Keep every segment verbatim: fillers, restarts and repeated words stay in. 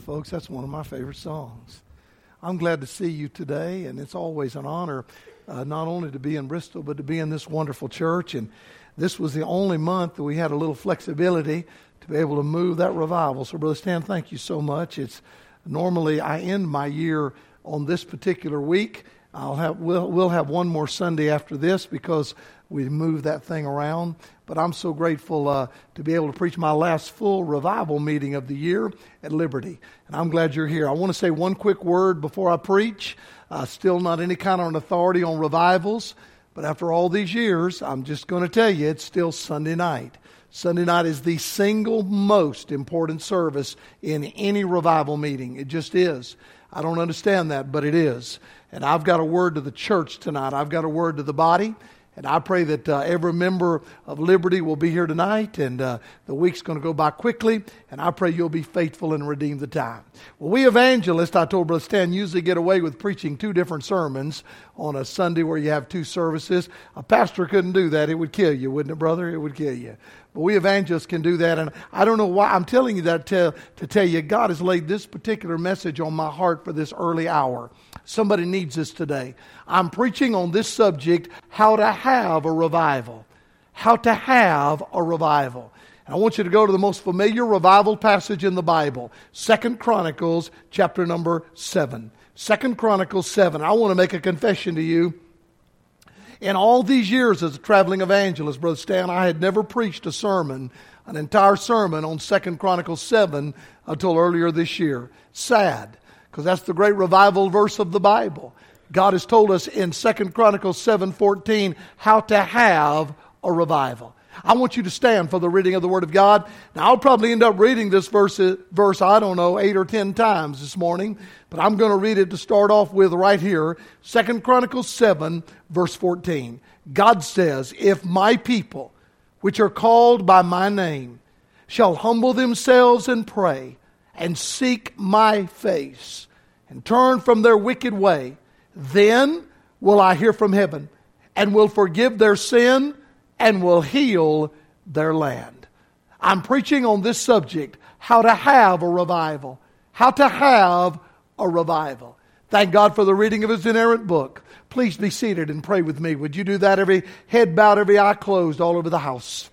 Folks, that's one of my favorite songs. I'm glad to see you today, and it's always an honor uh, not only to be in Bristol, but to be in this wonderful church. And this was the only month that we had a little flexibility to be able to move that revival. So, Brother Stan, thank you so much. It's normally I end my year on this particular week. I'll have we'll we'll have one more Sunday after this because we moved that thing around. But I'm so grateful uh, to be able to preach my last full revival meeting of the year at Liberty. And I'm glad you're here. I want to say one quick word before I preach. Uh, still not any kind of an authority on revivals. But after all these years, I'm just going to tell you, it's still Sunday night. Sunday night is the single most important service in any revival meeting. It just is. I don't understand that, but it is. And I've got a word to the church tonight. I've got a word to the body. And I pray that uh, every member of Liberty will be here tonight, and uh, the week's going to go by quickly, and I pray you'll be faithful and redeem the time. Well, we evangelists, I told Brother Stan, usually get away with preaching two different sermons on a Sunday where you have two services. A pastor couldn't do that. It would kill you, wouldn't it, brother? It would kill you. But we evangelists can do that, and I don't know why. I'm telling you that to, to tell you God has laid this particular message on my heart for this early hour. Somebody needs this today. I'm preaching on this subject, how to have a revival. How to have a revival. And I want you to go to the most familiar revival passage in the Bible, Second Chronicles chapter number seven. Second Chronicles seven. I want to make a confession to you. In all these years as a traveling evangelist, Brother Stan, I had never preached a sermon, an entire sermon on Second Chronicles seven until earlier this year. Sad, because that's the great revival verse of the Bible. God has told us in Second Chronicles seven fourteen how to have a revival. I want you to stand for the reading of the Word of God. Now, I'll probably end up reading this verse, verse, I don't know, eight or ten times this morning. But I'm going to read it to start off with right here. Second Chronicles seven, verse fourteen. God says, "If my people, which are called by my name, shall humble themselves and pray, and seek my face, and turn from their wicked way, then will I hear from heaven, and will forgive their sin, and will heal their land." I'm preaching on this subject, how to have a revival. How to have a revival. Thank God for the reading of His inerrant book. Please be seated and pray with me. Would you do that? Every head bowed, every eye closed, all over the house.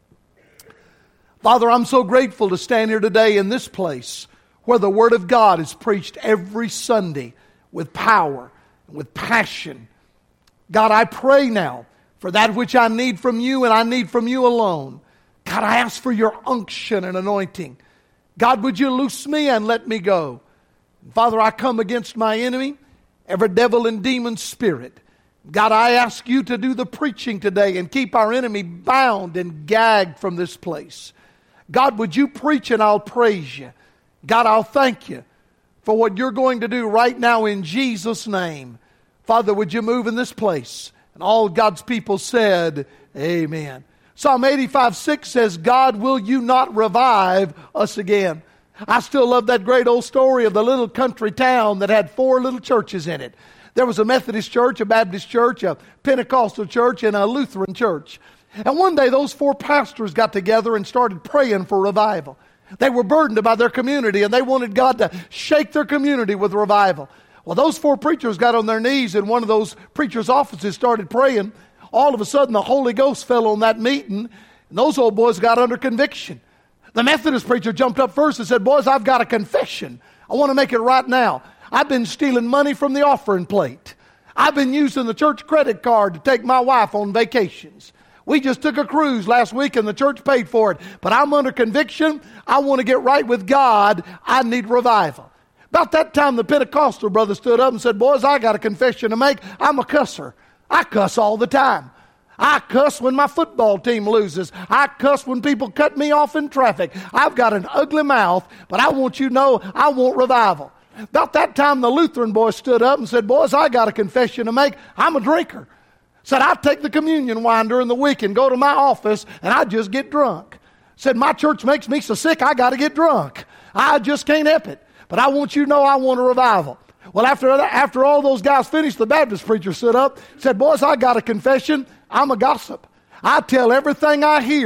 Father, I'm so grateful to stand here today in this place where the Word of God is preached every Sunday with power, with passion. God, I pray now for that which I need from you and I need from you alone. God, I ask for your unction and anointing. God, would you loose me and let me go? And Father, I come against my enemy, every devil and demon spirit. God, I ask you to do the preaching today and keep our enemy bound and gagged from this place. God, would you preach and I'll praise you. God, I'll thank you for what you're going to do right now in Jesus' name. Father, would you move in this place? And all God's people said, amen. Psalm eighty-five six says, "God, will you not revive us again?" I still love that great old story of the little country town that had four little churches in it. There was a Methodist church, a Baptist church, a Pentecostal church, and a Lutheran church. And one day those four pastors got together and started praying for revival. They were burdened by their community and they wanted God to shake their community with revival. Well, those four preachers got on their knees in one of those preachers' offices, started praying. All of a sudden, the Holy Ghost fell on that meeting, and those old boys got under conviction. The Methodist preacher jumped up first and said, "Boys, I've got a confession. I want to make it right now. I've been stealing money from the offering plate. I've been using the church credit card to take my wife on vacations. We just took a cruise last week and the church paid for it. But I'm under conviction. I want to get right with God. I need revival." About that time, the Pentecostal brother stood up and said, "Boys, I got a confession to make. I'm a cusser. I cuss all the time. I cuss when my football team loses. I cuss when people cut me off in traffic. I've got an ugly mouth, but I want you to know I want revival." About that time, the Lutheran boy stood up and said, "Boys, I got a confession to make. I'm a drinker." Said, "I take the communion wine during the week and go to my office and I just get drunk." Said, "My church makes me so sick I got to get drunk. I just can't help it. But I want you to know I want a revival." Well, after, after all those guys finished, the Baptist preacher stood up, said, "Boys, I got a confession. I'm a gossip. I tell everything I hear.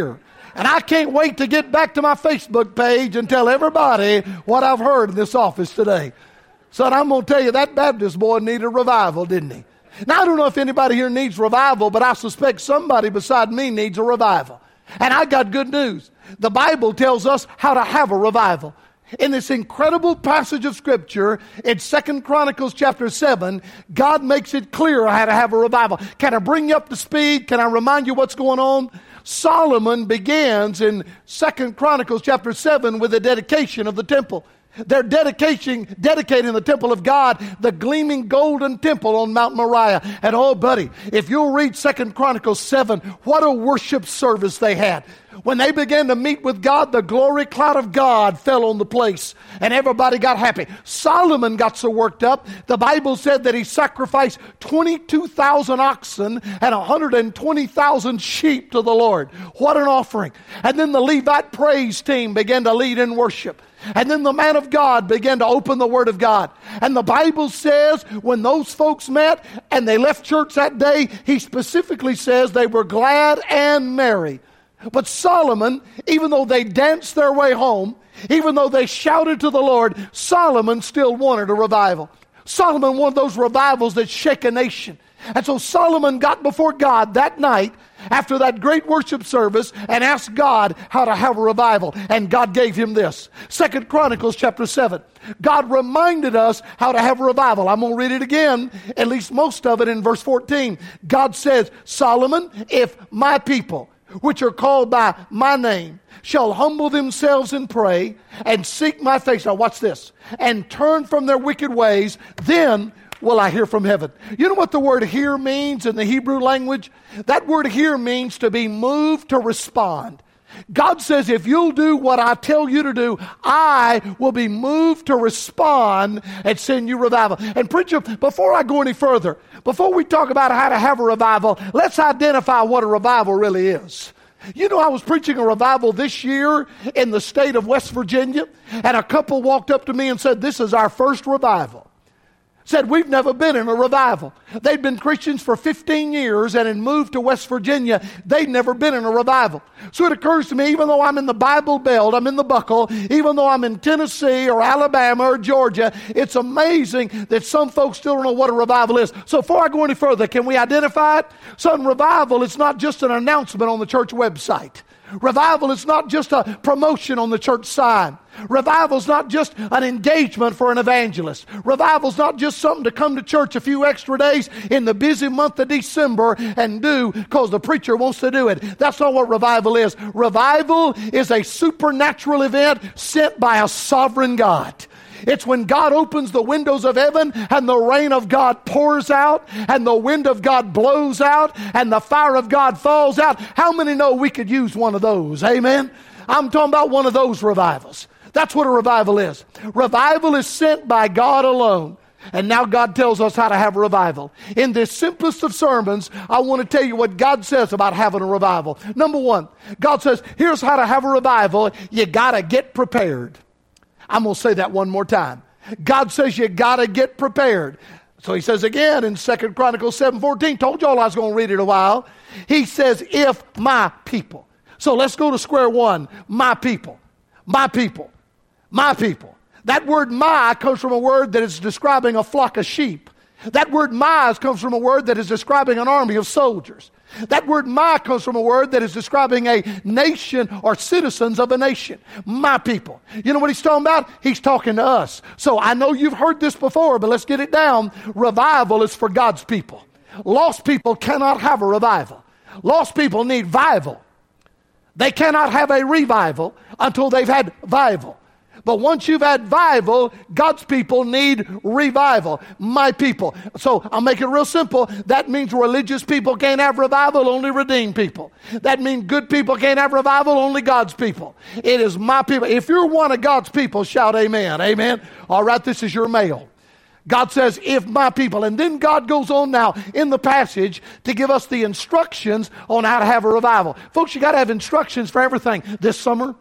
And I can't wait to get back to my Facebook page and tell everybody what I've heard in this office today. Son, I'm going to tell you, that Baptist boy needed a revival, didn't he? Now, I don't know if anybody here needs revival, but I suspect somebody beside me needs a revival. And I got good news. The Bible tells us how to have a revival. In this incredible passage of Scripture, in Second Chronicles chapter seven, God makes it clear how to have a revival. Can I bring you up to speed? Can I remind you what's going on? Solomon begins in Second Chronicles chapter seven with the dedication of the temple. They're dedicating, dedicating the temple of God, the gleaming golden temple on Mount Moriah. And oh, buddy, if you'll read Second Chronicles seven, what a worship service they had. When they began to meet with God, the glory cloud of God fell on the place, and everybody got happy. Solomon got so worked up, the Bible said that he sacrificed twenty-two thousand oxen and one hundred twenty thousand sheep to the Lord. What an offering. And then the Levite praise team began to lead in worship. And then the man of God began to open the Word of God. And the Bible says when those folks met and they left church that day, he specifically says they were glad and merry. But Solomon, even though they danced their way home, even though they shouted to the Lord, Solomon still wanted a revival. Solomon wanted those revivals that shake a nation. And so Solomon got before God that night after that great worship service and asked God how to have a revival. And God gave him this. Second Chronicles chapter seven. God reminded us how to have a revival. I'm going to read it again, at least most of it in verse fourteen. God says, Solomon, if my people, which are called by my name, shall humble themselves and pray and seek my face. Now watch this. And turn from their wicked ways, then will I hear from heaven. You know what the word hear means in the Hebrew language? That word hear means to be moved to respond. God says, if you'll do what I tell you to do, I will be moved to respond and send you revival. And preacher, before I go any further, before we talk about how to have a revival, let's identify what a revival really is. You know, I was preaching a revival this year in the state of West Virginia, and a couple walked up to me and said, this is our first revival. Said, we've never been in a revival. They'd been Christians for fifteen years and had moved to West Virginia. They'd never been in a revival. So it occurs to me, even though I'm in the Bible Belt, I'm in the buckle, even though I'm in Tennessee or Alabama or Georgia, it's amazing that some folks still don't know what a revival is. So before I go any further, can we identify it? Son, revival is not just an announcement on the church website. Revival is not just a promotion on the church sign. Revival is not just an engagement for an evangelist. Revival is not just something to come to church a few extra days in the busy month of December and do because the preacher wants to do it. That's not what revival is. Revival is a supernatural event sent by a sovereign God. It's when God opens the windows of heaven and the rain of God pours out and the wind of God blows out and the fire of God falls out. How many know we could use one of those? Amen? I'm talking about one of those revivals. That's what a revival is. Revival is sent by God alone. And now God tells us how to have a revival. In this simplest of sermons, I want to tell you what God says about having a revival. Number one, God says, here's how to have a revival. You got to get prepared. I'm going to say that one more time. God says you got to get prepared. So he says again in Second Chronicles seven fourteen, told y'all I was going to read it a while. He says, if my people. So let's go to square one. My people. My people. My people. That word my comes from a word that is describing a flock of sheep. That word my comes from a word that is describing an army of soldiers. That word my comes from a word that is describing a nation or citizens of a nation. My people. You know what he's talking about? He's talking to us. So I know you've heard this before, but let's get it down. Revival is for God's people. Lost people cannot have a revival. Lost people need vival. They cannot have a revival until they've had vival. But once you've had vival, God's people need revival. My people. So I'll make it real simple. That means religious people can't have revival, only redeemed people. That means good people can't have revival, only God's people. It is my people. If you're one of God's people, shout amen. Amen. All right, this is your mail. God says, if my people. And then God goes on now in the passage to give us the instructions on how to have a revival. Folks, you got to have instructions for everything. This summer,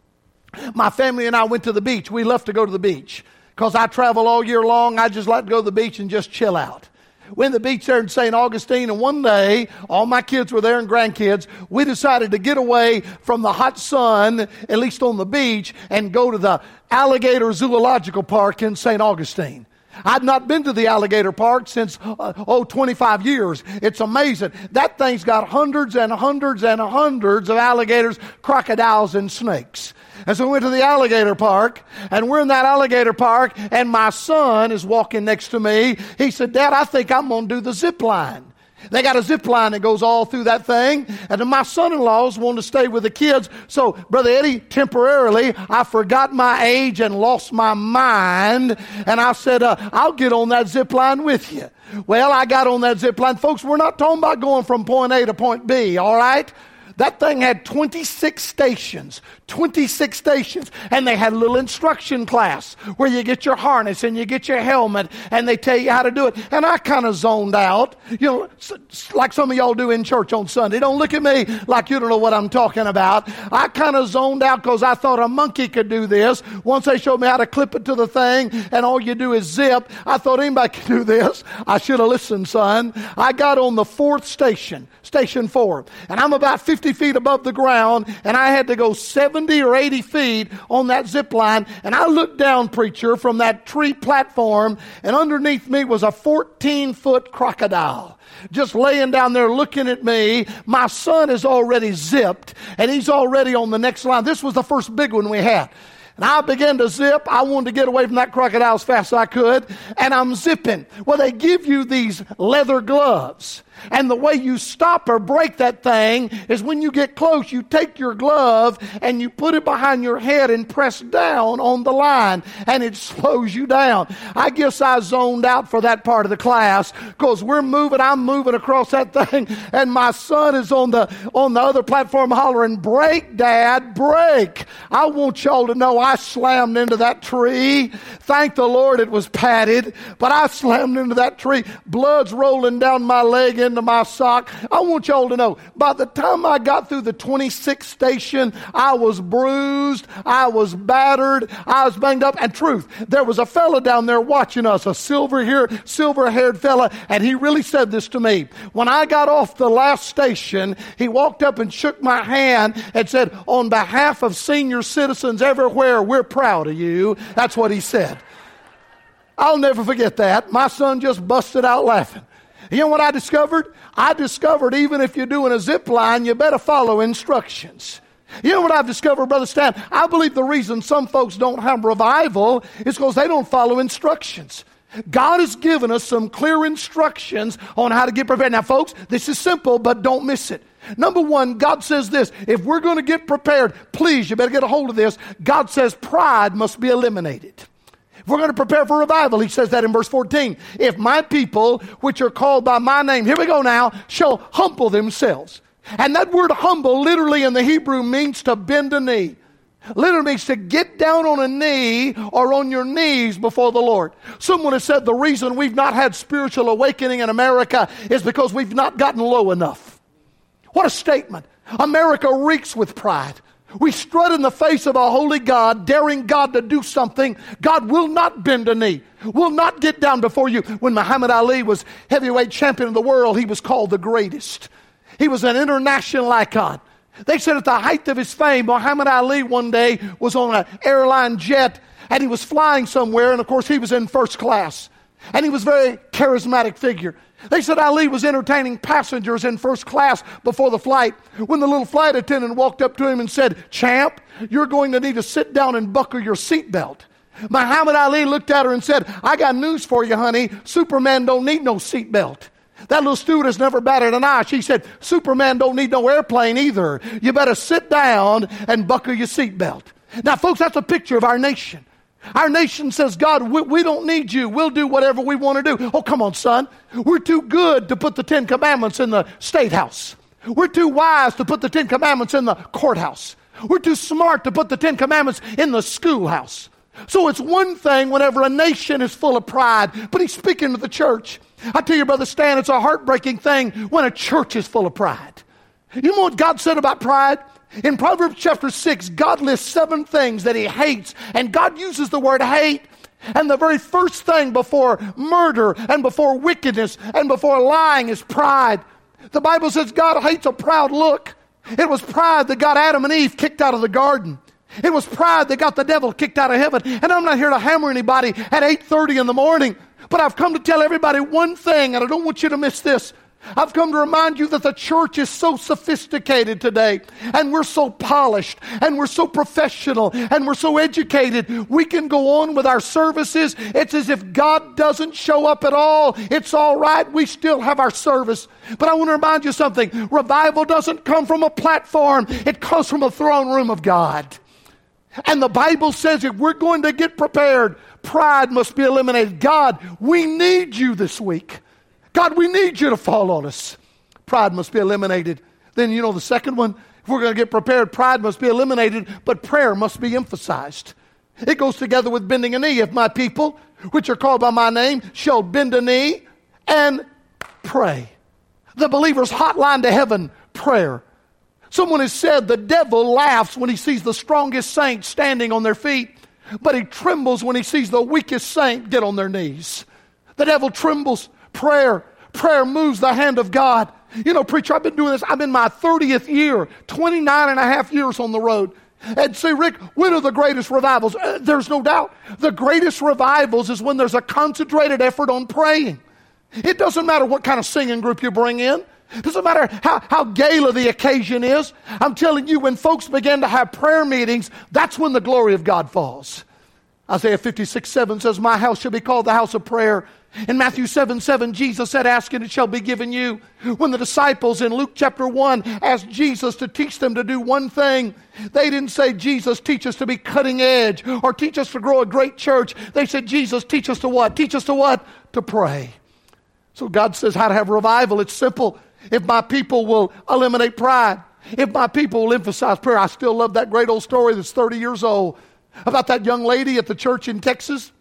my family and I went to the beach. We love to go to the beach because I travel all year long. I just like to go to the beach and just chill out. Went to the beach there in Saint Augustine, and one day, all my kids were there and grandkids. We decided to get away from the hot sun, at least on the beach, and go to the Alligator Zoological Park in Saint Augustine. I'd not been to the alligator park since, uh, oh, twenty-five years. It's amazing. That thing's got hundreds and hundreds and hundreds of alligators, crocodiles, and snakes. And so we went to the alligator park, and we're in that alligator park, and my son is walking next to me. He said, Dad, I think I'm going to do the zip line. They got a zip line that goes all through that thing. And then my son-in-laws wanted to stay with the kids. So, Brother Eddie, temporarily, I forgot my age and lost my mind. And I said, uh, I'll get on that zip line with you. Well, I got on that zip line. Folks, we're not talking about going from point A to point B, all right? That thing had twenty-six stations, twenty-six stations, and they had a little instruction class where you get your harness and you get your helmet and they tell you how to do it. And I kind of zoned out, you know, like some of y'all do in church on Sunday. Don't look at me like you don't know what I'm talking about. I kind of zoned out because I thought a monkey could do this. Once they showed me how to clip it to the thing and all you do is zip, I thought anybody could do this. I should have listened, son. I got on the fourth station, station four, and I'm about fifty feet above the ground, and I had to go seventy or eighty feet on that zip line, and I looked down, preacher, from that tree platform, and underneath me was a fourteen-foot crocodile just laying down there looking at me. My son is already zipped, and he's already on the next line. This was the first big one we had. And I began to zip. I wanted to get away from that crocodile as fast as I could, and I'm zipping. Well, they give you these leather gloves. And the way you stop or break that thing is when you get close, you take your glove and you put it behind your head and press down on the line, and it slows you down. I guess I zoned out for that part of the class because we're moving, I'm moving across that thing, and my son is on the on the other platform hollering, "Break, Dad, break." I want y'all to know I slammed into that tree. Thank the Lord it was padded, but I slammed into that tree. Blood's rolling down my leg into my sock. I want y'all to know, by the time I got through the twenty-sixth station, I was bruised, I was battered, I was banged up. And truth, there was a fella down there watching us, a silver hair, silver-haired fella, and he really said this to me. When I got off the last station, he walked up and shook my hand and said, "On behalf of senior citizens everywhere, we're proud of you." That's what he said. I'll never forget that. My son just busted out laughing. You know what I discovered? I discovered even if you're doing a zip line, you better follow instructions. You know what I've discovered, Brother Stan? I believe the reason some folks don't have revival is because they don't follow instructions. God has given us some clear instructions on how to get prepared. Now, folks, this is simple, but don't miss it. Number one, God says this: if we're going to get prepared, please, you better get a hold of this. God says pride must be eliminated. If we're going to prepare for revival, he says that in verse fourteen. If my people, which are called by my name, here we go now, shall humble themselves. And that word humble literally in the Hebrew means to bend a knee. Literally means to get down on a knee or on your knees before the Lord. Someone has said the reason we've not had spiritual awakening in America is because we've not gotten low enough. What a statement. America reeks with pride. We strut in the face of a holy God, daring God to do something. God will not bend a knee, will not get down before you. When Muhammad Ali was heavyweight champion of the world, he was called the greatest. He was an international icon. They said at the height of his fame, Muhammad Ali one day was on an airline jet, and he was flying somewhere, and of course he was in first class. And he was a very charismatic figure. They said Ali was entertaining passengers in first class before the flight when the little flight attendant walked up to him and said, "Champ, you're going to need to sit down and buckle your seatbelt." Muhammad Ali looked at her and said, "I got news for you, honey. Superman don't need no seatbelt." That little stewardess never batted an eye. She said, "Superman don't need no airplane either. You better sit down and buckle your seatbelt." Now, folks, that's a picture of our nation. Our nation says, "God, we, we don't need you. We'll do whatever we want to do." Oh, come on, son. We're too good to put the Ten Commandments in the State House. We're too wise to put the Ten Commandments in the courthouse. We're too smart to put the Ten Commandments in the schoolhouse. So it's one thing whenever a nation is full of pride, but he's speaking to the church. I tell you, Brother Stan, it's a heartbreaking thing when a church is full of pride. You know what God said about pride? In Proverbs chapter six, God lists seven things that he hates, and God uses the word hate And the very first thing before murder and before wickedness and before lying is pride. The Bible says God hates a proud look. It was pride that got Adam and Eve kicked out of the garden. It was pride that got the devil kicked out of heaven. And I'm not here to hammer anybody at eight thirty in the morning, but I've come to tell everybody one thing, and I don't want you to miss this. I've come to remind you that the church is so sophisticated today, and we're so polished, and we're so professional, and we're so educated. We can go on with our services. It's as if God doesn't show up at all. It's all right. We still have our service. But I want to remind you something. Revival doesn't come from a platform. It comes from a throne room of God. And the Bible says if we're going to get prepared, pride must be eliminated. God, we need you this week. God, we need you to fall on us. Pride must be eliminated. Then, you know, the second one, if we're going to get prepared, pride must be eliminated, but prayer must be emphasized. It goes together with bending a knee. If my people, which are called by my name, shall bend a knee and pray. The believer's hotline to heaven, prayer. Someone has said the devil laughs when he sees the strongest saint standing on their feet, but he trembles when he sees the weakest saint get on their knees. The devil trembles. Prayer. Prayer moves the hand of God. You know, preacher, I've been doing this. I'm in my thirtieth year, twenty-nine and a half years on the road. And say, Rick, when are the greatest revivals? Uh, there's no doubt. The greatest revivals is when there's a concentrated effort on praying. It doesn't matter what kind of singing group you bring in. It doesn't matter how, how gala the occasion is. I'm telling you, when folks begin to have prayer meetings, that's when the glory of God falls. Isaiah fifty-six seven says, my house shall be called the house of prayer. In Matthew seven seven, Jesus said, ask and it shall be given you. When the disciples in Luke chapter one asked Jesus to teach them to do one thing, they didn't say, Jesus, teach us to be cutting edge or teach us to grow a great church. They said, Jesus, teach us to what? Teach us to what? To pray. So God says how to have revival. It's simple. If my people will eliminate pride, if my people will emphasize prayer. I still love that great old story that's thirty years old about that young lady at the church in Texas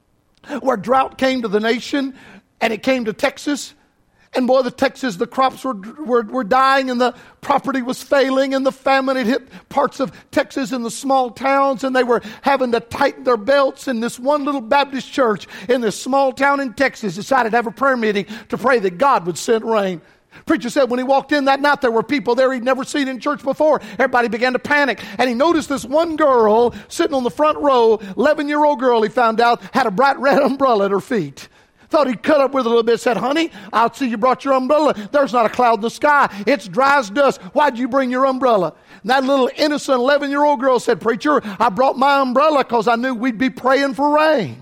where drought came to the nation, and it came to Texas. And boy, the Texas, the crops were, were, were dying, and the property was failing, and the famine had hit parts of Texas in the small towns, and they were having to tighten their belts. And this one little Baptist church in this small town in Texas decided to have a prayer meeting to pray that God would send rain. Preacher said when he walked in that night, there were people there he'd never seen in church before. Everybody began to panic. And he noticed this one girl sitting on the front row, eleven-year-old girl, he found out, had a bright red umbrella at her feet. Thought he'd cut up with her a little bit. Said, honey, I see you brought your umbrella. There's not a cloud in the sky. It's dry as dust. Why'd you bring your umbrella? And that little innocent eleven-year-old girl said, preacher, I brought my umbrella because I knew we'd be praying for rain.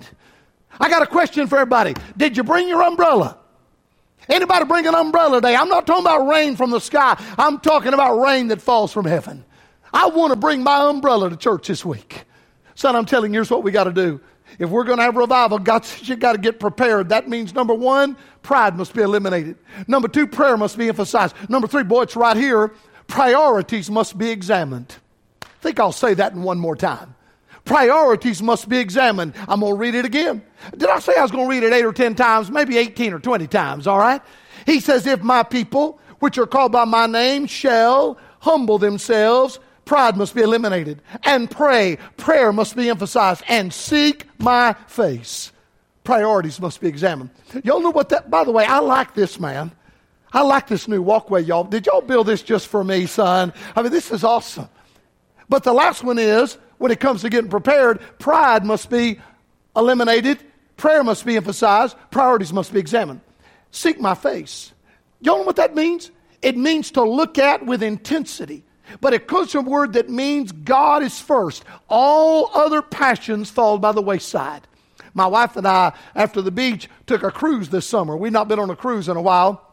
I got a question for everybody. Did you bring your umbrella? Anybody bring an umbrella today? I'm not talking about rain from the sky. I'm talking about rain that falls from heaven. I want to bring my umbrella to church this week. Son, I'm telling you, here's what we got to do. If we're going to have revival, God says you got to get prepared. That means, number one, pride must be eliminated. Number two, prayer must be emphasized. Number three, boy, it's right here. Priorities must be examined. I think I'll say that in one more time. Priorities must be examined. I'm going to read it again. Did I say I was going to read it eight or ten times? Maybe eighteen or twenty times, all right? He says, if my people, which are called by my name, shall humble themselves, pride must be eliminated. And pray. Prayer must be emphasized. And seek my face. Priorities must be examined. Y'all know what that, by the way, I like this, man. I like this new walkway, y'all. Did y'all build this just for me, son? I mean, this is awesome. But the last one is, when it comes to getting prepared, pride must be eliminated. Prayer must be emphasized. Priorities must be examined. Seek my face. Y'all know what that means? It means to look at with intensity. But it comes from a word that means God is first. All other passions fall by the wayside. My wife and I, after the beach, took a cruise this summer. We've not been on a cruise in a while.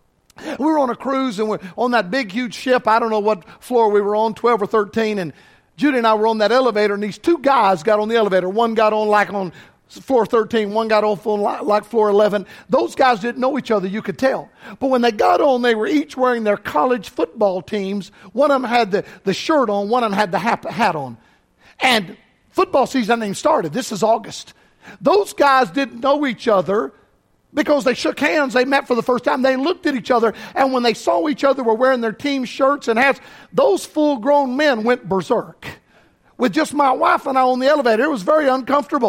We were on a cruise, and we're on that big, huge ship. I don't know what floor we were on, twelve or thirteen, and Judy and I were on that elevator, and these two guys got on the elevator. One got on like on floor thirteen, one got off on like floor eleven. Those guys didn't know each other, you could tell. But when they got on, they were each wearing their college football teams. One of them had the, the shirt on, one of them had the hat on. And football season hadn't even started. This is August. Those guys didn't know each other because they shook hands. They met for the first time. They looked at each other, and when they saw each other were wearing their team shirts and hats, those full-grown men went berserk. With just my wife and I on the elevator, it was very uncomfortable.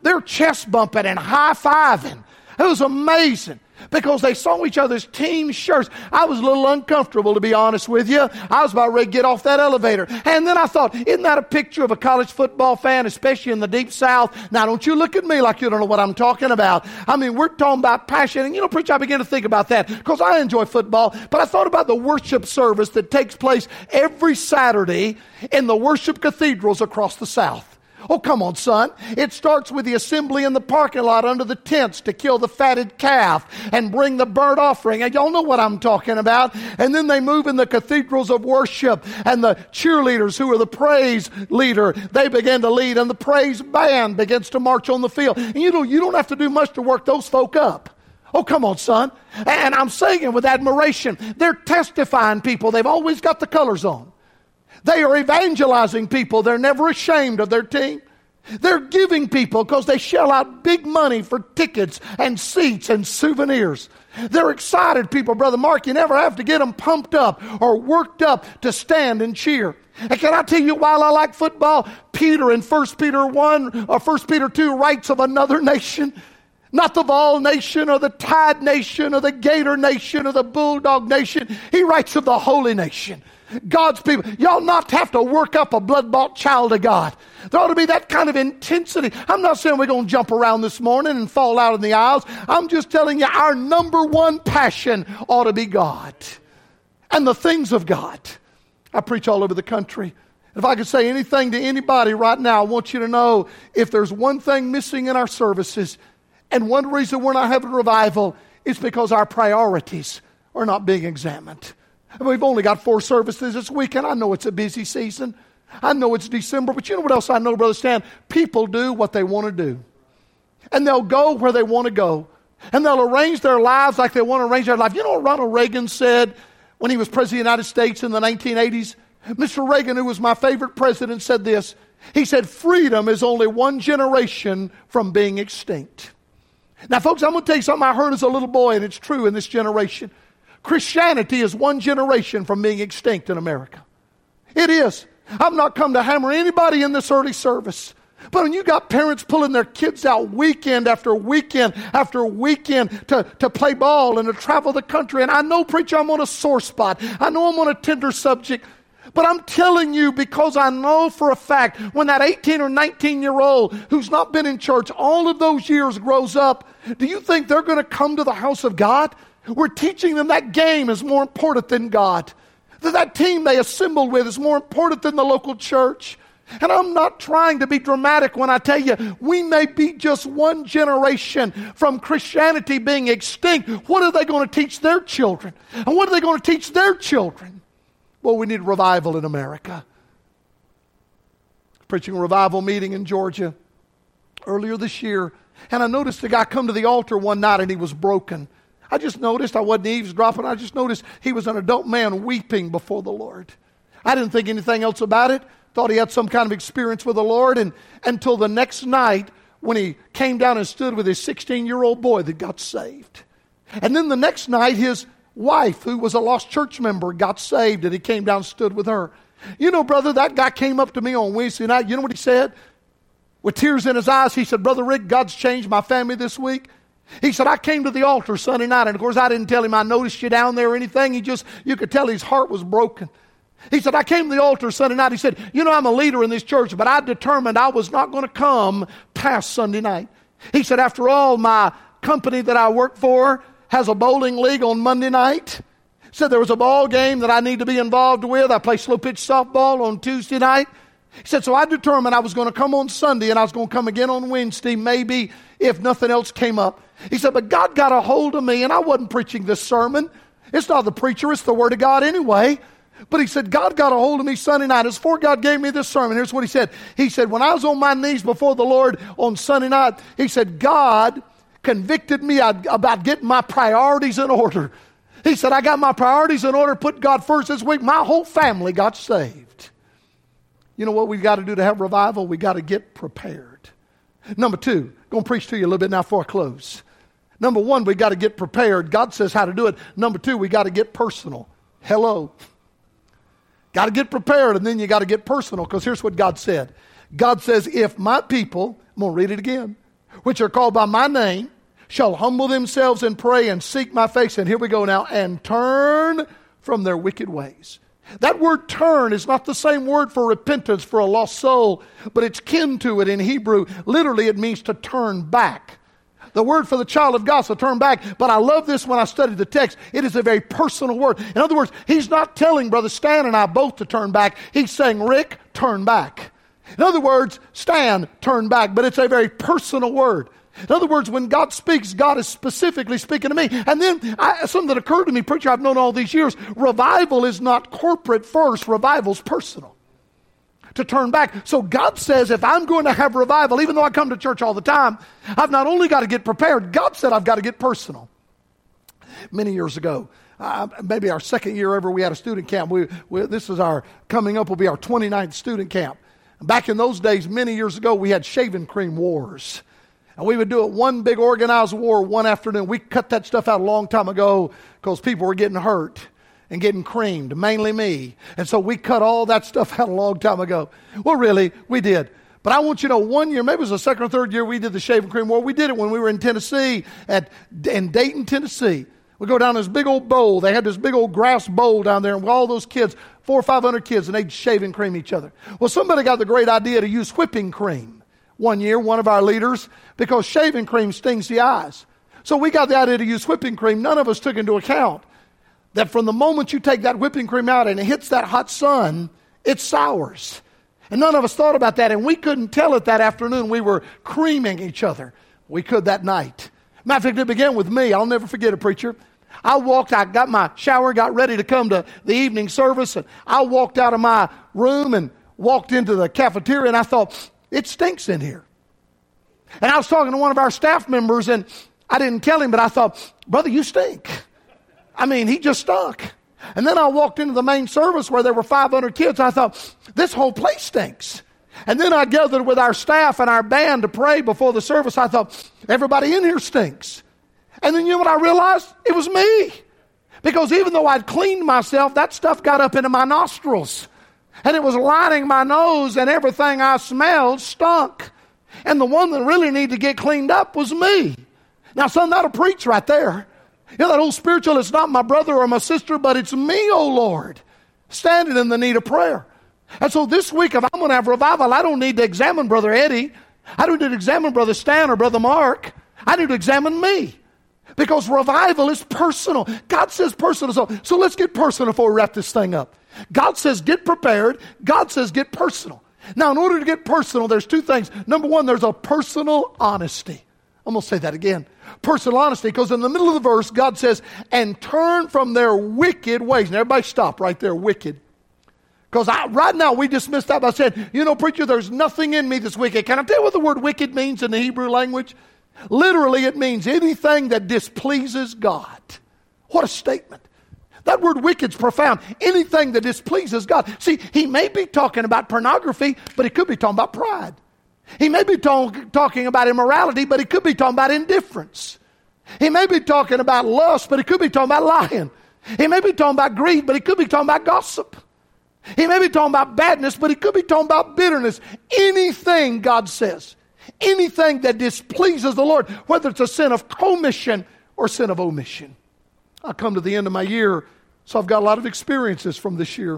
they're chest bumping and high-fiving. It was amazing because they saw each other's team shirts. I was a little uncomfortable, to be honest with you. I was about ready to get off that elevator. And then I thought, isn't that a picture of a college football fan, especially in the deep South? Now, don't you look at me like you don't know what I'm talking about. I mean, we're talking about passion. And, you know, preacher, I began to think about that because I enjoy football. But I thought about the worship service that takes place every Saturday in the worship cathedrals across the South. Oh, come on, son. It starts with the assembly in the parking lot under the tents to kill the fatted calf and bring the burnt offering. And y'all know what I'm talking about. And then they move in the cathedrals of worship, and the cheerleaders, who are the praise leader, they begin to lead, and the praise band begins to march on the field. And you know, you don't have to do much to work those folk up. Oh, come on, son. And I'm saying it with admiration. They're testifying people. They've always got the colors on. They are evangelizing people. They're never ashamed of their team. They're giving people because they shell out big money for tickets and seats and souvenirs. They're excited people. Brother Mark, you never have to get them pumped up or worked up to stand and cheer. And can I tell you why I like football? Peter in First Peter one or First Peter two writes of another nation. Not the Vol nation or the Tide nation or the Gator nation or the Bulldog nation. He writes of the holy nation. God's people. Y'all not have to work up a blood-bought child of God. There ought to be that kind of intensity. I'm not saying we're going to jump around this morning and fall out in the aisles. I'm just telling you our number one passion ought to be God and the things of God. I preach all over the country. If I could say anything to anybody right now, I want you to know if there's one thing missing in our services and one reason we're not having revival, it's because our priorities are not being examined. We've only got four services this weekend. I know it's a busy season. I know it's December. But you know what else I know, Brother Stan? People do what they want to do. And they'll go where they want to go. And they'll arrange their lives like they want to arrange their life. You know what Ronald Reagan said when he was President of the United States in the nineteen eighties? Mister Reagan, who was my favorite president, said this. He said, freedom is only one generation from being extinct. Now, folks, I'm going to tell you something I heard as a little boy, and it's true in this generation. Christianity is one generation from being extinct in America. It is. I've not come to hammer anybody in this early service. But when you got parents pulling their kids out weekend after weekend after weekend to, to play ball and to travel the country, and I know, preacher, I'm on a sore spot. I know I'm on a tender subject. But I'm telling you because I know for a fact when that eighteen or nineteen-year-old who's not been in church all of those years grows up, do you think they're going to come to the house of God? We're teaching them that game is more important than God. That that team they assembled with is more important than the local church. And I'm not trying to be dramatic when I tell you we may be just one generation from Christianity being extinct. What are they going to teach their children? And what are they going to teach their children? Well, we need revival in America. Preaching a revival meeting in Georgia earlier this year. And I noticed a guy come to the altar one night and he was broken. I just noticed, I wasn't eavesdropping, I just noticed he was an adult man weeping before the Lord. I didn't think anything else about it. Thought he had some kind of experience with the Lord. And until the next night when he came down and stood with his sixteen-year-old boy that got saved. And then the next night his wife, who was a lost church member, got saved and he came down and stood with her. You know, brother, that guy came up to me on Wednesday night. You know what he said? With tears in his eyes, he said, Brother Rick, God's changed my family this week. He said, I came to the altar Sunday night, and of course I didn't tell him I noticed you down there or anything. He just, you could tell his heart was broken. He said, I came to the altar Sunday night. He said, you know, I'm a leader in this church, but I determined I was not going to come past Sunday night. He said, after all, my company that I work for has a bowling league on Monday night. Said there was a ball game that I need to be involved with. I play slow pitch softball on Tuesday night. He said, so I determined I was going to come on Sunday and I was going to come again on Wednesday, maybe if nothing else came up. He said, but God got a hold of me and I wasn't preaching this sermon. It's not the preacher, it's the Word of God anyway. But he said, God got a hold of me Sunday night. It's before God gave me this sermon. Here's what he said. He said, when I was on my knees before the Lord on Sunday night, he said, God convicted me about getting my priorities in order. He said, I got my priorities in order, put God first this week. My whole family got saved. You know what we got to do to have revival? We got to get prepared. Number two, I'm going to preach to you a little bit now before I close. Number one, we got to get prepared. God says how to do it. Number two, we got to get personal. Hello. Got to get prepared, and then you got to get personal, because here's what God said. God says, if my people, I'm going to read it again. which are called by my name, shall humble themselves and pray and seek my face. And here we go now, and turn from their wicked ways. That word turn is not the same word for repentance for a lost soul, but it's kin to it in Hebrew. Literally, it means to turn back. The word for the child of God is to turn back. But I love this when I studied the text. It is a very personal word. In other words, he's not telling Brother Stan and I both to turn back. He's saying, Rick, turn back. In other words, Stan, turn back. But it's a very personal word. In other words, when God speaks, God is specifically speaking to me. And then I, something that occurred to me, preacher, I've known all these years, revival is not corporate first, revival's personal. To turn back. So God says if I'm going to have revival, even though I come to church all the time, I've not only got to get prepared, God said I've got to get personal. Many years ago, uh, maybe our second year ever, we had a student camp. We, we, this is our, coming up will be our twenty-ninth student camp. Back in those days, many years ago, we had shaving cream wars. And we would do it one big organized war one afternoon. We cut that stuff out a long time ago because people were getting hurt and getting creamed, mainly me. And so we cut all that stuff out a long time ago. Well, really, we did. But I want you to know, one year, maybe it was the second or third year we did the shaving cream war. We did it when we were in Tennessee, at in Dayton, Tennessee. We go down this big old bowl. They had this big old grass bowl down there, and all those kids, four or five hundred kids, and they'd shave and cream each other. Well, somebody got the great idea to use whipping cream one year, one of our leaders, because shaving cream stings the eyes. So we got the idea to use whipping cream. None of us took into account that from the moment you take that whipping cream out and it hits that hot sun, it sours. And none of us thought about that, and we couldn't tell it that afternoon. We were creaming each other. We could that night. Matter of fact, it began with me. I'll never forget it, preacher. I walked, I got my shower, got ready to come to the evening service, and I walked out of my room and walked into the cafeteria, and I thought, it stinks in here. And I was talking to one of our staff members, and I didn't tell him, but I thought, brother, you stink. I mean, he just stunk. And then I walked into the main service where there were five hundred kids. I thought, this whole place stinks. And then I gathered with our staff and our band to pray before the service. I thought, everybody in here stinks. And then you know what I realized? It was me. Because even though I'd cleaned myself, that stuff got up into my nostrils. And it was lining my nose, and everything I smelled stunk. And the one that really needed to get cleaned up was me. Now, son, that'll preach right there. You know, that old spiritual, it's not my brother or my sister, but it's me, oh Lord, standing in the need of prayer. And so this week, if I'm going to have revival, I don't need to examine Brother Eddie. I don't need to examine Brother Stan or Brother Mark. I need to examine me. Because revival is personal. God says personal. So, so let's get personal before we wrap this thing up. God says get prepared. God says get personal. Now, in order to get personal, there's two things. Number one, there's a personal honesty. I'm going to say that again. Personal honesty, because in the middle of the verse, God says, and turn from their wicked ways. And everybody stop right there, wicked. Because right now we dismissed that by saying, you know, preacher, there's nothing in me that's wicked. Can I tell you what the word wicked means in the Hebrew language? Literally, it means anything that displeases God. What a statement. That word wicked's profound. Anything that displeases God. See, he may be talking about pornography, but he could be talking about pride. He may be talk, talking about immorality, but he could be talking about indifference. He may be talking about lust, but he could be talking about lying. He may be talking about greed, but he could be talking about gossip. He may be talking about badness, but he could be talking about bitterness. Anything, God says, anything that displeases the Lord, whether it's a sin of commission or sin of omission. I come to the end of my year, so I've got a lot of experiences from this year.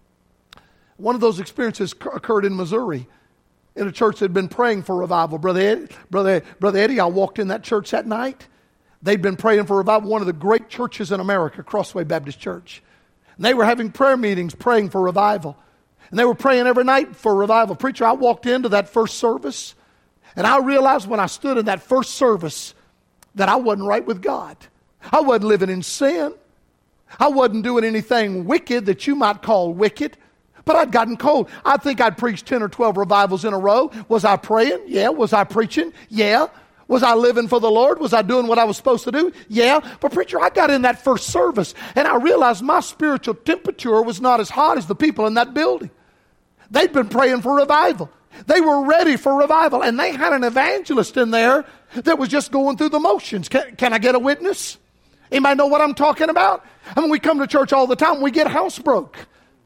One of those experiences occurred in Missouri, in a church that had been praying for revival. Brother Eddie, Brother, Brother Eddie, I walked in that church that night. They'd been praying for revival, one of the great churches in America, Crossway Baptist Church. And they were having prayer meetings praying for revival. And they were praying every night for revival. Preacher, I walked into that first service, and I realized when I stood in that first service that I wasn't right with God. I wasn't living in sin. I wasn't doing anything wicked that you might call wicked. But I'd gotten cold. I think I'd preached ten or twelve revivals in a row. Was I praying? Yeah. Was I preaching? Yeah. Was I living for the Lord? Was I doing what I was supposed to do? Yeah. But preacher, I got in that first service, and I realized my spiritual temperature was not as hot as the people in that building. They'd been praying for revival. They were ready for revival, and they had an evangelist in there that was just going through the motions. Can, can I get a witness? Anybody know what I'm talking about? I mean, we come to church all the time. We get housebroke.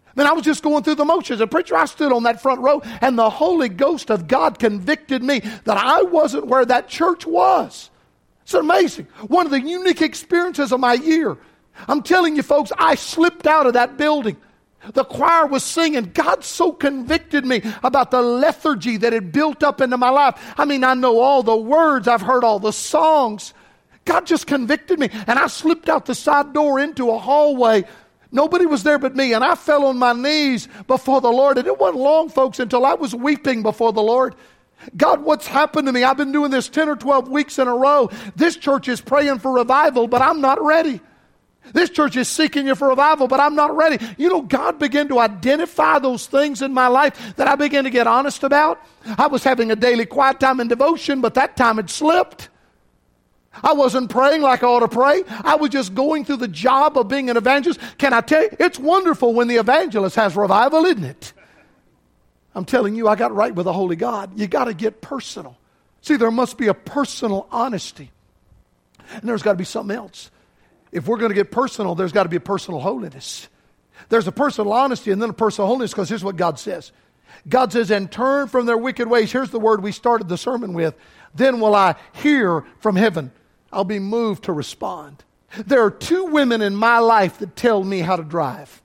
Man, I was just going through the motions. And preacher, I stood on that front row, and the Holy Ghost of God convicted me that I wasn't where that church was. It's amazing. One of the unique experiences of my year. I'm telling you, folks, I slipped out of that building. The choir was singing. God so convicted me about the lethargy that had built up into my life. I mean, I know all the words. I've heard all the songs. God just convicted me. And I slipped out the side door into a hallway. Nobody was there but me. And I fell on my knees before the Lord. And it wasn't long, folks, until I was weeping before the Lord. God, what's happened to me? I've been doing this ten or twelve weeks in a row. This church is praying for revival, but I'm not ready. This church is seeking you for revival, but I'm not ready. You know, God began to identify those things in my life that I began to get honest about. I was having a daily quiet time and devotion, but that time had slipped. I wasn't praying like I ought to pray. I was just going through the job of being an evangelist. Can I tell you, it's wonderful when the evangelist has revival, isn't it? I'm telling you, I got right with the Holy God. You got to get personal. See, there must be a personal honesty. And there's got to be something else. If we're going to get personal, there's got to be a personal holiness. There's a personal honesty and then a personal holiness, because here's what God says. God says, and turn from their wicked ways. Here's the word we started the sermon with. Then will I hear from heaven. I'll be moved to respond. There are two women in my life that tell me how to drive.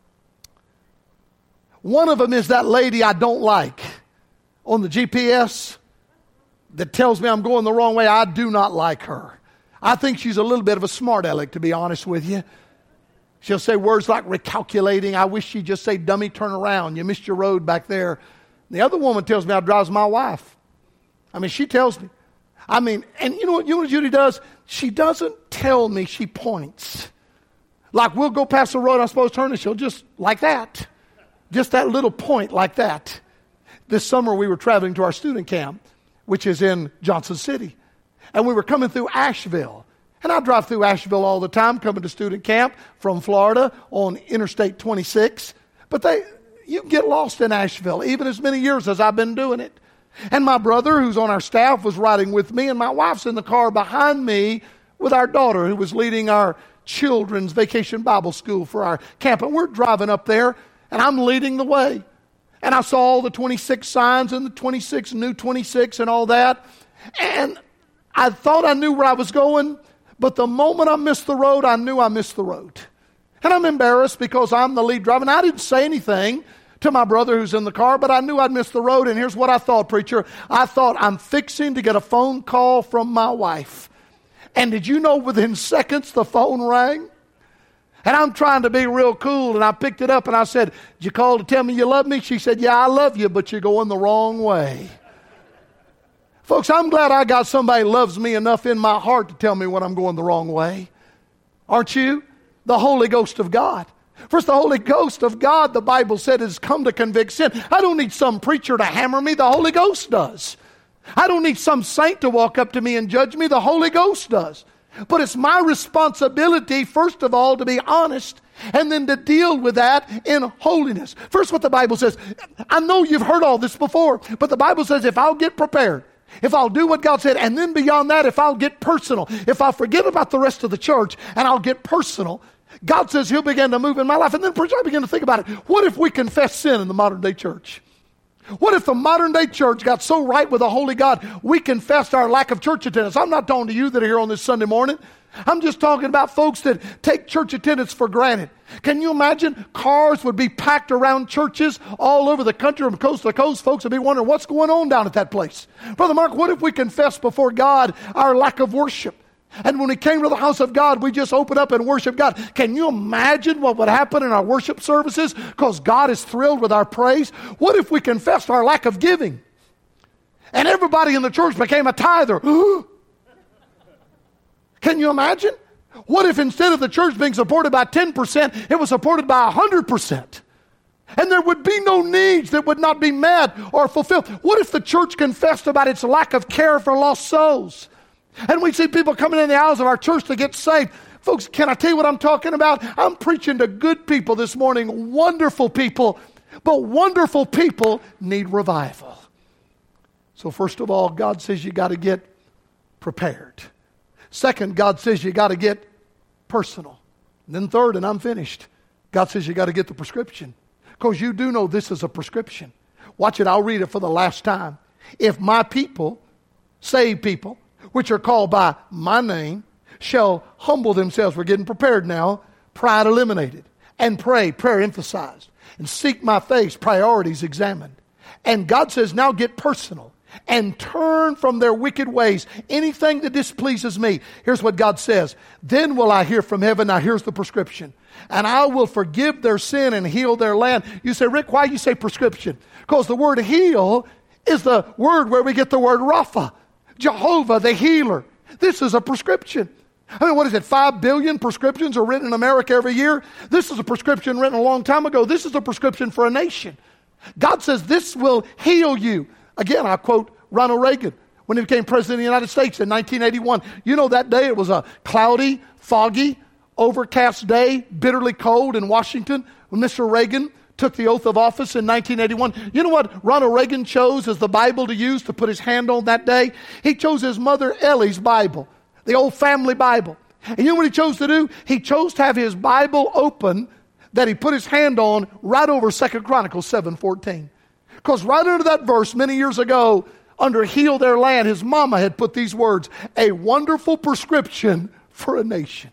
One of them is that lady I don't like on the G P S that tells me I'm going the wrong way. I do not like her. I think she's a little bit of a smart aleck, to be honest with you. She'll say words like recalculating. I wish she'd just say, dummy, turn around. You missed your road back there. The other woman tells me how to drive my wife. I mean, she tells me. I mean, and you know what, you know what Judy does? She doesn't tell me, she points. Like we'll go past the road I'm supposed to turn, and she'll just like that. Just that little point like that. This summer we were traveling to our student camp, which is in Johnson City. And we were coming through Asheville. And I drive through Asheville all the time, coming to student camp from Florida on Interstate twenty-six. But they, you can get lost in Asheville, even as many years as I've been doing it. And my brother, who's on our staff, was riding with me, and my wife's in the car behind me with our daughter, who was leading our children's vacation Bible school for our camp. And we're driving up there, and I'm leading the way. And I saw all the twenty-six signs and the twenty-six, new twenty-six and all that. And I thought I knew where I was going, but the moment I missed the road, I knew I missed the road. And I'm embarrassed because I'm the lead driver. And I didn't say anything to my brother who's in the car, but I knew I'd missed the road. And here's what I thought, preacher. I thought, I'm fixing to get a phone call from my wife. And did you know within seconds the phone rang? And I'm trying to be real cool, and I picked it up and I said, did you call to tell me you love me? She said, yeah, I love you, but you're going the wrong way. Folks, I'm glad I got somebody who loves me enough in my heart to tell me when I'm going the wrong way. Aren't you? The Holy Ghost of God. First, the Holy Ghost of God, the Bible said, has come to convict sin. I don't need some preacher to hammer me. The Holy Ghost does. I don't need some saint to walk up to me and judge me. The Holy Ghost does. But it's my responsibility, first of all, to be honest, and then to deal with that in holiness. First, what the Bible says. I know you've heard all this before, but the Bible says if I'll get prepared, if I'll do what God said, and then beyond that, if I'll get personal, if I'll forget about the rest of the church and I'll get personal, God says He'll begin to move in my life. And then I begin to think about it. What if we confess sin in the modern day church? What if the modern day church got so right with the Holy God, we confessed our lack of church attendance? I'm not talking to you that are here on this Sunday morning. I'm just talking about folks that take church attendance for granted. Can you imagine cars would be packed around churches all over the country from coast to coast? Folks would be wondering what's going on down at that place. Brother Mark, what if we confessed before God our lack of worship? And when we came to the house of God, we just opened up and worshiped God. Can you imagine what would happen in our worship services? Because God is thrilled with our praise. What if we confessed our lack of giving? And everybody in the church became a tither. Can you imagine? What if instead of the church being supported by ten percent, it was supported by one hundred percent? And there would be no needs that would not be met or fulfilled. What if the church confessed about its lack of care for lost souls? And we see people coming in the aisles of our church to get saved. Folks, can I tell you what I'm talking about? I'm preaching to good people this morning, wonderful people. But wonderful people need revival. So first of all, God says you got to get prepared. Second, God says you got to get personal. And then third, and I'm finished, God says you got to get the prescription. Because you do know this is a prescription. Watch it, I'll read it for the last time. If my people, saved people, which are called by my name, shall humble themselves. We're getting prepared now. Pride eliminated. And pray, prayer emphasized. And seek my face, priorities examined. And God says, now get personal. And turn from their wicked ways. Anything that displeases me. Here's what God says. Then will I hear from heaven. Now here's the prescription. And I will forgive their sin and heal their land. You say, Rick, why you say prescription? Because the word heal is the word where we get the word Rapha. Jehovah, the healer. This is a prescription. I mean, what is it? Five billion prescriptions are written in America every year. This is a prescription written a long time ago. This is a prescription for a nation. God says this will heal you. Again, I quote Ronald Reagan when he became president of the United States in nineteen eighty-one. You know, that day it was a cloudy, foggy, overcast day, bitterly cold in Washington when Mister Reagan took the oath of office in nineteen eighty-one. You know what Ronald Reagan chose as the Bible to use to put his hand on that day? He chose his mother Ellie's Bible, the old family Bible. And you know what he chose to do? He chose to have his Bible open that he put his hand on right over Second Chronicles seven fourteen. Because right under that verse many years ago, under heal their land, his mama had put these words, a wonderful prescription for a nation.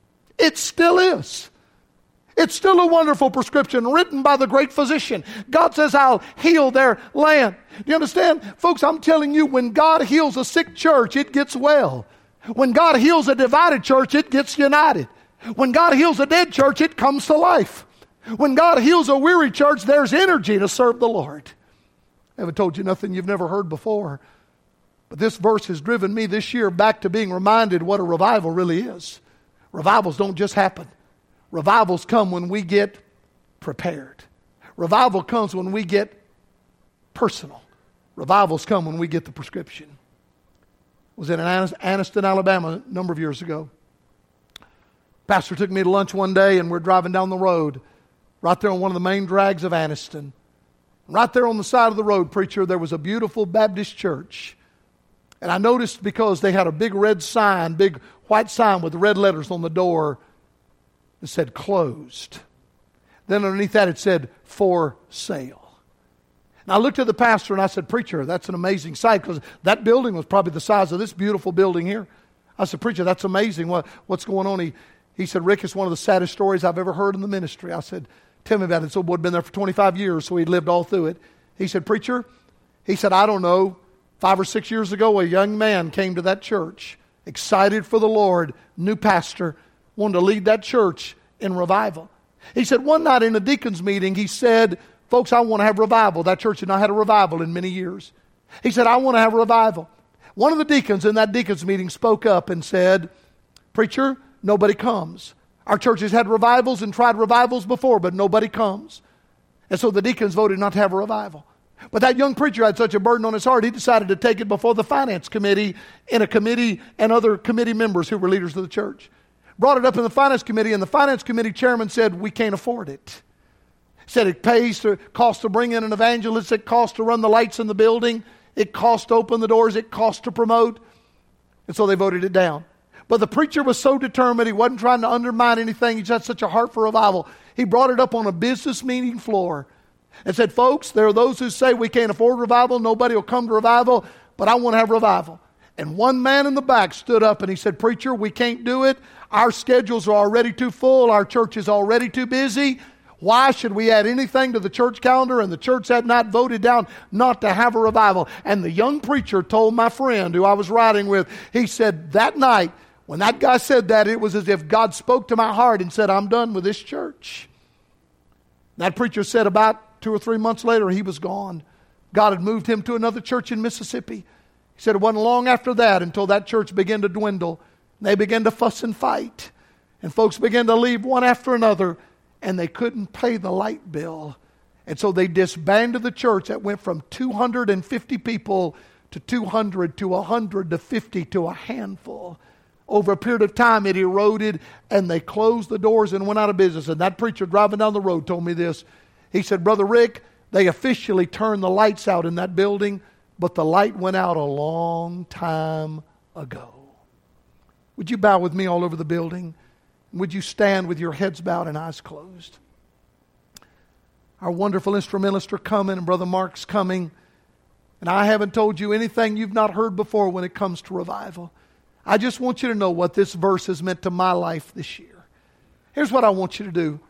It still is. It's still a wonderful prescription written by the great physician. God says, I'll heal their land. Do you understand? Folks, I'm telling you, when God heals a sick church, it gets well. When God heals a divided church, it gets united. When God heals a dead church, it comes to life. When God heals a weary church, there's energy to serve the Lord. I haven't told you nothing you've never heard before. But this verse has driven me this year back to being reminded what a revival really is. Revivals don't just happen. Revivals come when we get prepared. Revival comes when we get personal. Revivals come when we get the prescription. I was in Anniston, Alabama a number of years ago. Pastor took me to lunch one day and we're driving down the road right there on one of the main drags of Anniston. Right there on the side of the road, preacher, there was a beautiful Baptist church. And I noticed because they had a big red sign, big white sign with red letters on the door that said closed. Then underneath that it said for sale. And I looked at the pastor and I said, preacher, that's an amazing sight, because that building was probably the size of this beautiful building here. I said, preacher, that's amazing. What, what's going on? He, he said, Rick, it's one of the saddest stories I've ever heard in the ministry. I said, tell me about it. This old boy had been there for twenty-five years, so he'd lived all through it. He said, preacher, he said, I don't know, five or six years ago, a young man came to that church, excited for the Lord, new pastor, wanted to lead that church in revival. He said, one night in a deacon's meeting, he said, folks, I want to have revival. That church had not had a revival in many years. He said, I want to have revival. One of the deacons in that deacon's meeting spoke up and said, preacher, nobody comes. Our church has had revivals and tried revivals before, but nobody comes. And so the deacons voted not to have a revival. But that young preacher had such a burden on his heart, he decided to take it before the finance committee and a committee and other committee members who were leaders of the church. Brought it up in the finance committee, and the finance committee chairman said, we can't afford it. Said it pays to, costs to bring in an evangelist, it costs to run the lights in the building, it costs to open the doors, it costs to promote. And so they voted it down. But the preacher was so determined, he wasn't trying to undermine anything, he just had such a heart for revival. He brought it up on a business meeting floor and said, folks, there are those who say we can't afford revival, nobody will come to revival, but I want to have revival. And one man in the back stood up and he said, preacher, we can't do it. Our schedules are already too full. Our church is already too busy. Why should we add anything to the church calendar? And the church had not voted down not to have a revival. And the young preacher told my friend who I was riding with, he said, that night, when that guy said that, it was as if God spoke to my heart and said, I'm done with this church. That preacher said about two or three months later, he was gone. God had moved him to another church in Mississippi. He said it wasn't long after that until that church began to dwindle. They began to fuss and fight. And folks began to leave one after another. And they couldn't pay the light bill. And so they disbanded the church that went from two hundred fifty people to two hundred to one hundred to fifty to a handful. Over a period of time, it eroded, and they closed the doors and went out of business. And that preacher driving down the road told me this. He said, Brother Rick, they officially turned the lights out in that building, but the light went out a long time ago. Would you bow with me all over the building? Would you stand with your heads bowed and eyes closed? Our wonderful instrumentalists are coming, and Brother Mark's coming. And I haven't told you anything you've not heard before when it comes to revival. I just want you to know what this verse has meant to my life this year. Here's what I want you to do.